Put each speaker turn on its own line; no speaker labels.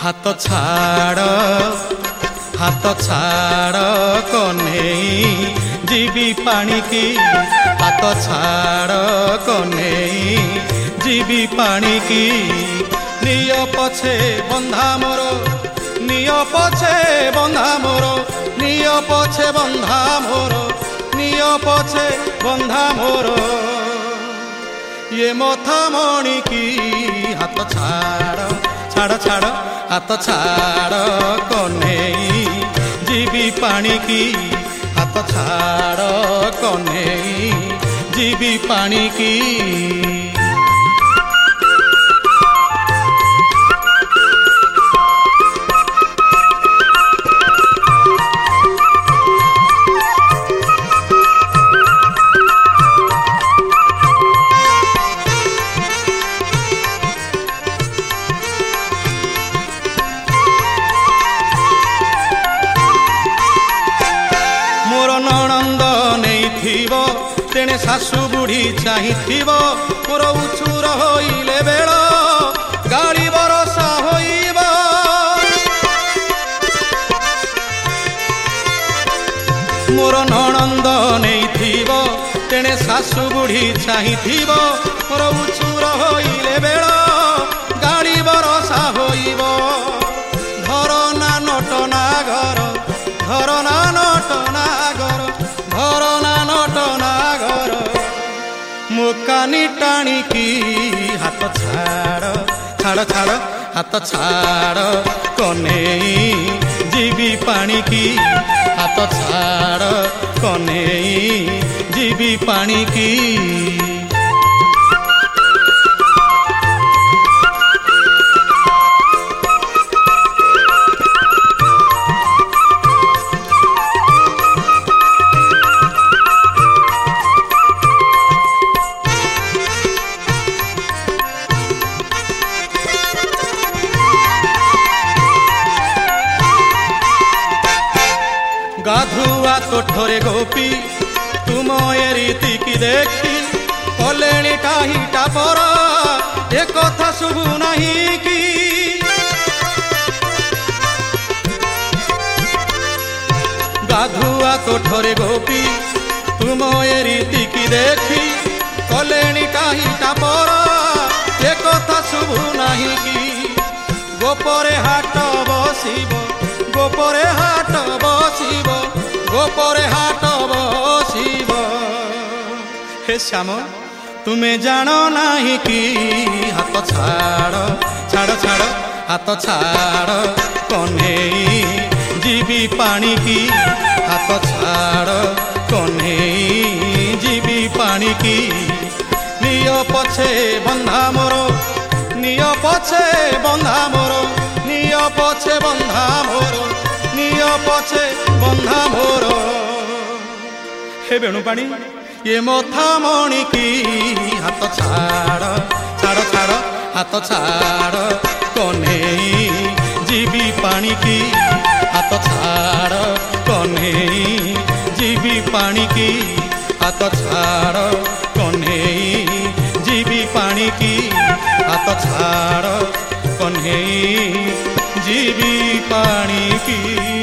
हाथ छाड़ कन्हई जीवी पानी की हाथ छाड़ कन्हई जीवी पानी की निय पछे बंधा मोर निय पछे बंधा मोर निय पछे बंधा मोर निय पछे बंधा मोर ये मथा मणि की हाथ छाड़ छाड़ छाड़ हाथ छाड़ कन्हई जीवी पानी की हाथ छाड़ कन्हई जीवी पानी की ननंद नहीं तेणे सासु बुढ़ी चाही मोर उछुर होइले बेल गाड़ी बरसा होइब मोर ननंद नहीं तेणे सासु बुढ़ी चाही मोर उछुर होइले बेल गाड़ी बरसा होइब घर ना नटना घर घर ना नटना मुकानी टाणी की हाथ छाड़ छाड़ छाड़ हाथ छाड़ कन्हई जीवी पानी की हाथ छाड़ कन्हई जीवी पानी की गाधुआ तोठरे गोपी तुम ए रीति की देखी कलेणी टाहीटा पर ए कथा शुभु नहीं की गाधुआ तोठरे गोपी तुम ए रीति की देखी कलेणी टाहीटा पर ए कथा शुभु नहीं की गोपरे हाट बसिब गोपरे हाट बसिब गोपरे हाट बसिब हे श्याम तुम्हें जानो नहीं कि हाथ छाड़ छाड़ छाड़ हाथ छाड़ कन्हई जीवी पानी की हाथ छाड़ कन्हई जीवी पानी की निय पछे बंधा मोर निय पछे बंधा मोर निय पछे बंधा मोर निय पछे बंधा मोर हे वेणुपाणी ये मथा मणि की हाथ छाड़ छाड़ छाड़ हाथ छाड़ कन्हई जीवी पानी की हाथ छाड़ कन्हई जीवी पानी की हाथ छाड़ कन्हई जीवी पानी की हाथ छाड़ कन्हई जीवी पानी की।